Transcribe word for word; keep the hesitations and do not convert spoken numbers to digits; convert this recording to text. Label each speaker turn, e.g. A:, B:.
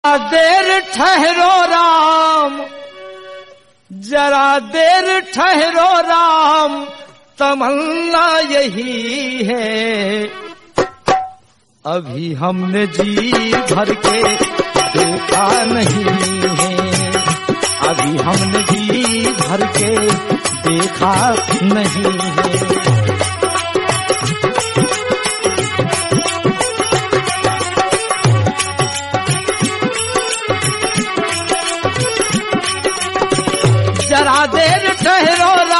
A: देर ठहरो राम, जरा देर ठहरो राम, तमन्ना यही है। अभी हमने जी भर के देखा नहीं है, अभी हमने जी भर के देखा नहीं है।